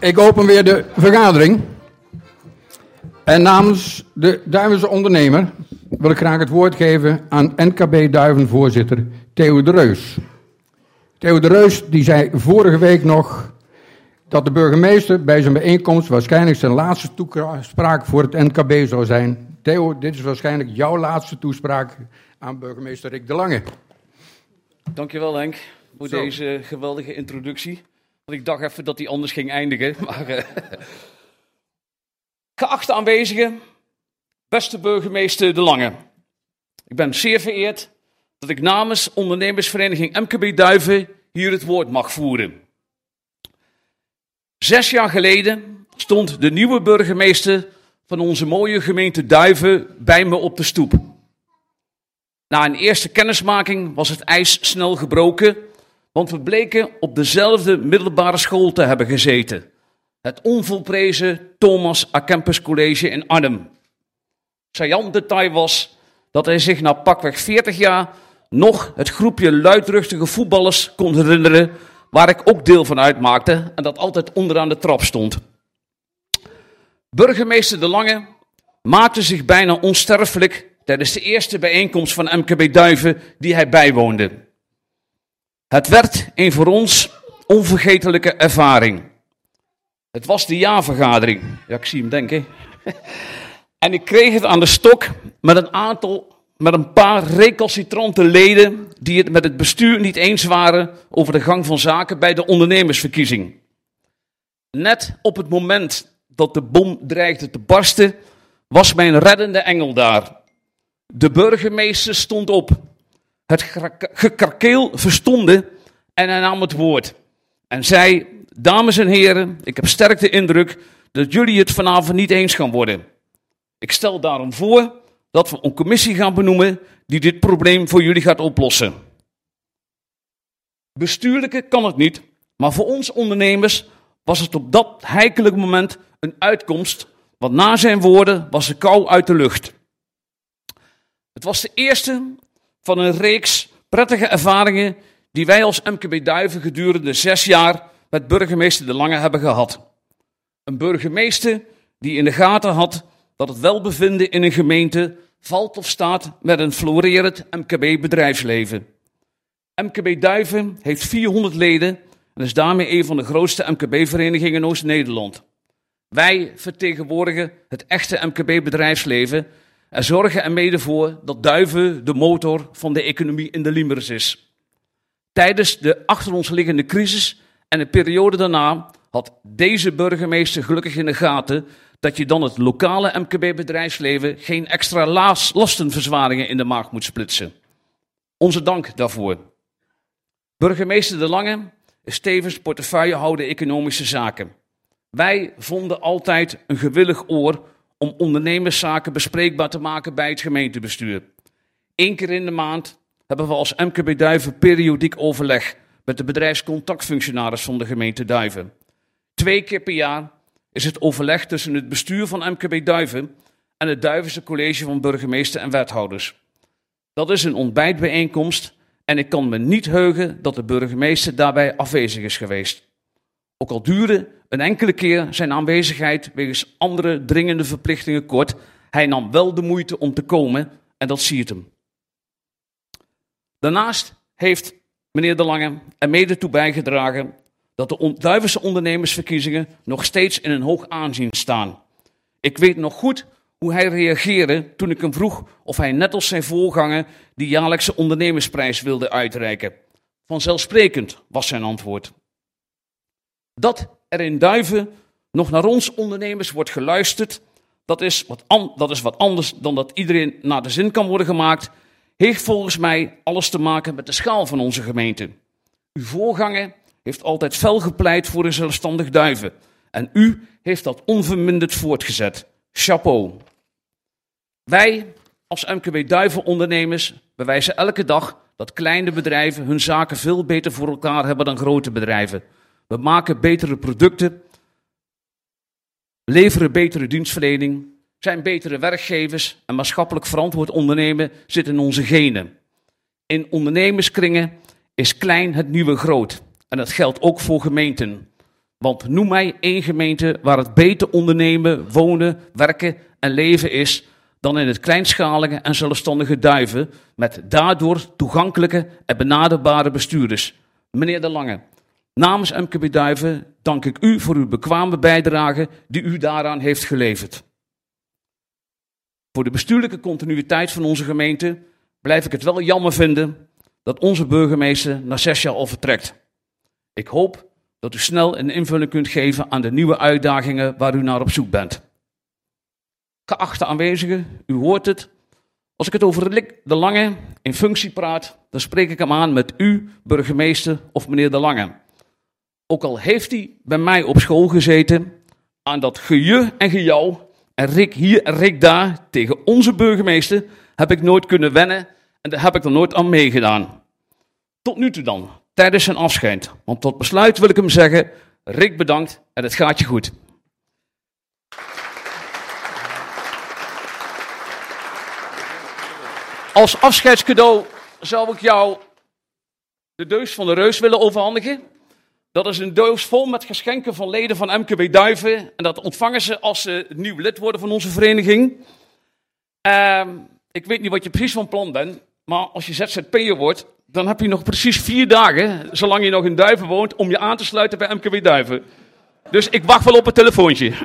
Ik open weer de vergadering. En namens de Duivense ondernemer wil ik graag het woord geven aan NKB Duiven-voorzitter Theo de Reus. Theo de Reus die zei vorige week nog dat de burgemeester bij zijn bijeenkomst waarschijnlijk zijn laatste toespraak voor het NKB zou zijn. Theo, dit is waarschijnlijk jouw laatste toespraak aan burgemeester Rick de Lange. Dankjewel Henk voor deze geweldige introductie. Want ik dacht even dat die anders ging eindigen. Maar, geachte aanwezigen, beste burgemeester De Lange. Ik ben zeer vereerd dat ik namens ondernemersvereniging MKB Duiven hier het woord mag voeren. 6 jaar geleden stond de nieuwe burgemeester van onze mooie gemeente Duiven bij me op de stoep. Na een eerste kennismaking was het ijs snel gebroken, want we bleken op dezelfde middelbare school te hebben gezeten. Het onvolprezen Thomas A. Kempis College in Arnhem. Saillant detail was dat hij zich na pakweg 40 jaar nog het groepje luidruchtige voetballers kon herinneren, waar ik ook deel van uitmaakte en dat altijd onderaan de trap stond. Burgemeester De Lange maakte zich bijna onsterfelijk tijdens de eerste bijeenkomst van MKB Duiven die hij bijwoonde. Het werd een voor ons onvergetelijke ervaring. Het was de jaarvergadering. Ja, ik zie hem denken. En ik kreeg het aan de stok met een paar recalcitrante leden die het met het bestuur niet eens waren over de gang van zaken bij de ondernemersverkiezing. Net op het moment dat de bom dreigde te barsten, was mijn reddende engel daar. De burgemeester stond op. Het gekrakeel verstomde en hij nam het woord. En zei, dames en heren, ik heb sterk de indruk dat jullie het vanavond niet eens gaan worden. Ik stel daarom voor dat we een commissie gaan benoemen die dit probleem voor jullie gaat oplossen. Bestuurlijke kan het niet, maar voor ons ondernemers was het op dat heikelijk moment een uitkomst, want na zijn woorden was de kou uit de lucht. Het was de eerste van een reeks prettige ervaringen die wij als MKB Duiven gedurende 6 jaar met burgemeester De Lange hebben gehad. Een burgemeester die in de gaten had dat het welbevinden in een gemeente valt of staat met een florerend MKB-bedrijfsleven. MKB Duiven heeft 400 leden en is daarmee een van de grootste MKB-verenigingen in Oost-Nederland. Wij vertegenwoordigen het echte MKB-bedrijfsleven en zorgen er mede voor dat Duiven de motor van de economie in de Liemers is. Tijdens de achter ons liggende crisis en de periode daarna had deze burgemeester gelukkig in de gaten dat je dan het lokale MKB-bedrijfsleven geen extra lastenverzwaringen in de maag moet splitsen. Onze dank daarvoor. Burgemeester De Lange is tevens portefeuillehouder economische zaken. Wij vonden altijd een gewillig oor om ondernemerszaken bespreekbaar te maken bij het gemeentebestuur. 1 keer in de maand hebben we als MKB Duiven periodiek overleg met de bedrijfscontactfunctionaris van de gemeente Duiven. 2 keer per jaar is het overleg tussen het bestuur van MKB Duiven en het Duivense college van burgemeester en wethouders. Dat is een ontbijtbijeenkomst en ik kan me niet heugen dat de burgemeester daarbij afwezig is geweest. Ook al duurde een enkele keer zijn aanwezigheid wegens andere dringende verplichtingen kort, hij nam wel de moeite om te komen en dat siert hem. Daarnaast heeft meneer De Lange er mede toe bijgedragen dat de Duivense ondernemersverkiezingen nog steeds in een hoog aanzien staan. Ik weet nog goed hoe hij reageerde toen ik hem vroeg of hij net als zijn voorganger die jaarlijkse ondernemersprijs wilde uitreiken. Vanzelfsprekend was zijn antwoord. Dat er in Duiven nog naar ons ondernemers wordt geluisterd, dat is wat anders dan dat iedereen naar de zin kan worden gemaakt, heeft volgens mij alles te maken met de schaal van onze gemeente. Uw voorganger heeft altijd fel gepleit voor een zelfstandig Duiven en u heeft dat onverminderd voortgezet. Chapeau. Wij als MKB Duiven ondernemers bewijzen elke dag dat kleine bedrijven hun zaken veel beter voor elkaar hebben dan grote bedrijven. We maken betere producten, leveren betere dienstverlening, zijn betere werkgevers en maatschappelijk verantwoord ondernemen zit in onze genen. In ondernemerskringen is klein het nieuwe groot en dat geldt ook voor gemeenten. Want noem mij één gemeente waar het beter ondernemen, wonen, werken en leven is dan in het kleinschalige en zelfstandige Duiven met daardoor toegankelijke en benaderbare bestuurders. Meneer De Lange, namens MKB Duiven dank ik u voor uw bekwame bijdrage die u daaraan heeft geleverd. Voor de bestuurlijke continuïteit van onze gemeente blijf ik het wel jammer vinden dat onze burgemeester na 6 jaar al vertrekt. Ik hoop dat u snel een invulling kunt geven aan de nieuwe uitdagingen waar u naar op zoek bent. Geachte aanwezigen, u hoort het. Als ik het over Rick De Lange in functie praat, dan spreek ik hem aan met u, burgemeester of meneer De Lange. Ook al heeft hij bij mij op school gezeten, aan dat geje en gejouw en Rick hier en Rick daar tegen onze burgemeester heb ik nooit kunnen wennen en daar heb ik er nooit aan meegedaan. Tot nu toe dan, tijdens zijn afscheid. Want tot besluit wil ik hem zeggen, Rick bedankt en het gaat je goed. Als afscheidscadeau zou ik jou de doos van de Reus willen overhandigen. Dat is een doos vol met geschenken van leden van MKB Duiven. En dat ontvangen ze als ze nieuw lid worden van onze vereniging. Ik weet niet wat je precies van plan bent. Maar als je ZZP'er wordt, dan heb je nog precies 4 dagen, zolang je nog in Duiven woont, om je aan te sluiten bij MKB Duiven. Dus ik wacht wel op het telefoontje. Een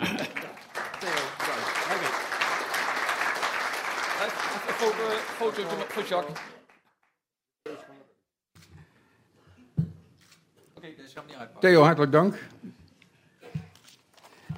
foto voor Jacques. Theo, hartelijk dank.